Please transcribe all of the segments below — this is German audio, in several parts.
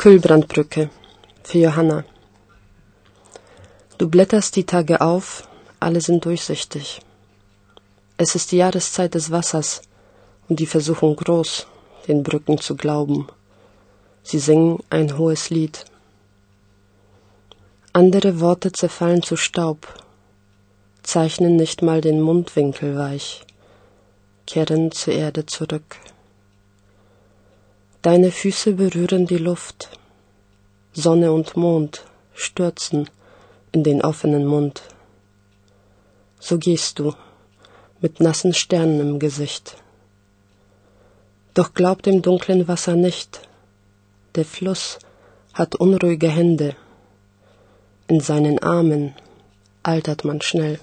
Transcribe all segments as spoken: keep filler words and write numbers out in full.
Kühlbrandbrücke für Johanna. Du blätterst die Tage auf, alle sind durchsichtig. Es ist die Jahreszeit des Wassers und die Versuchung groß, den Brücken zu glauben. Sie singen ein hohes Lied. Andere Worte zerfallen zu Staub, zeichnen nicht mal den Mundwinkel weich, kehren zur Erde zurück. Deine Füße berühren die Luft, Sonne und Mond stürzen in den offenen Mund. So gehst du, mit nassen Sternen im Gesicht. Doch glaub dem dunklen Wasser nicht, der Fluss hat unruhige Hände, in seinen Armen altert man schnell.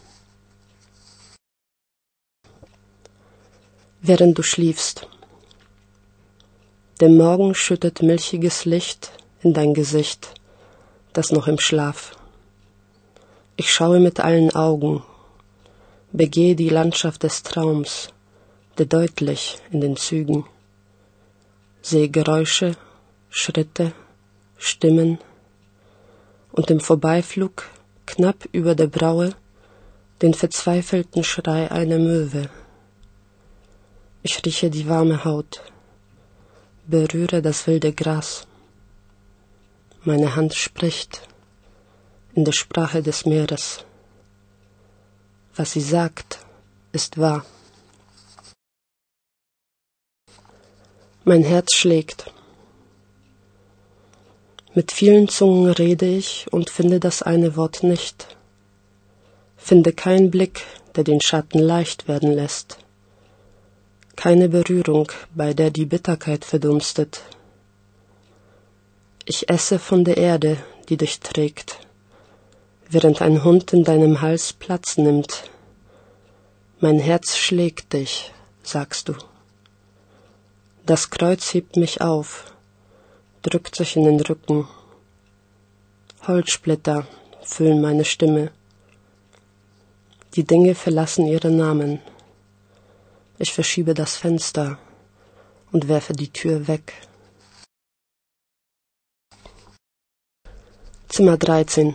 Während du schliefst, der Morgen schüttet milchiges Licht in dein Gesicht, das noch im Schlaf. Ich schaue mit allen Augen, begehe die Landschaft des Traums, der deutlich in den Zügen. Sehe Geräusche, Schritte, Stimmen und im Vorbeiflug knapp über der Braue den verzweifelten Schrei einer Möwe. Ich rieche die warme Haut, berühre das wilde Gras. Meine Hand spricht in der Sprache des Meeres. Was sie sagt, ist wahr. Mein Herz schlägt. Mit vielen Zungen rede ich und finde das eine Wort nicht. Finde keinen Blick, der den Schatten leicht werden lässt. Keine Berührung, bei der die Bitterkeit verdunstet. Ich esse von der Erde, die dich trägt, während ein Hund in deinem Hals Platz nimmt. Mein Herz schlägt dich, sagst du. Das Kreuz hebt mich auf, drückt sich in den Rücken. Holzsplitter füllen meine Stimme. Die Dinge verlassen ihre Namen. Ich verschiebe das Fenster und werfe die Tür weg. Zimmer dreizehn.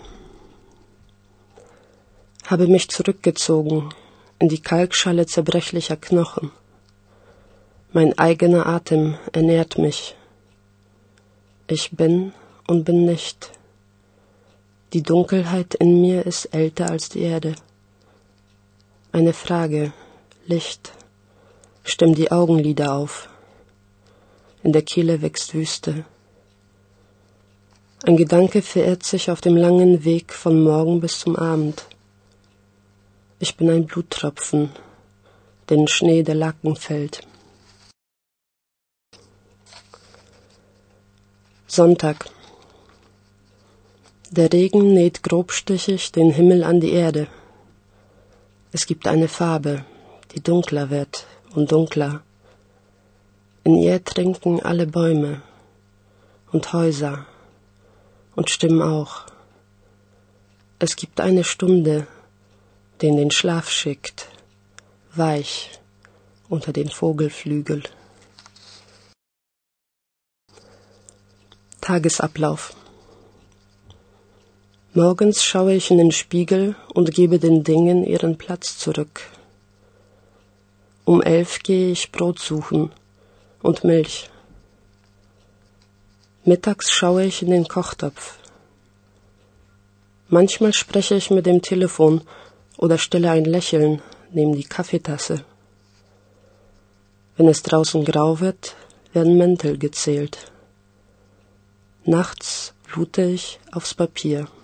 Habe mich zurückgezogen in die Kalkschale zerbrechlicher Knochen. Mein eigener Atem ernährt mich. Ich bin und bin nicht. Die Dunkelheit in mir ist älter als die Erde. Eine Frage, Licht. Stimm die Augenlider auf. In der Kehle wächst Wüste. Ein Gedanke verirrt sich auf dem langen Weg von Morgen bis zum Abend. Ich bin ein Bluttropfen, den Schnee der Laken fällt. Sonntag. Der Regen näht grobstichig den Himmel an die Erde. Es gibt eine Farbe, die dunkler wird und dunkler. In ihr trinken alle Bäume und Häuser und Stimmen auch. Es gibt eine Stunde, die in den Schlaf schickt, weich unter den Vogelflügel. Tagesablauf. Morgens schaue ich in den Spiegel und gebe den Dingen ihren Platz zurück. Um elf gehe ich Brot suchen und Milch. Mittags schaue ich in den Kochtopf. Manchmal spreche ich mit dem Telefon oder stelle ein Lächeln neben die Kaffeetasse. Wenn es draußen grau wird, werden Mäntel gezählt. Nachts blute ich aufs Papier.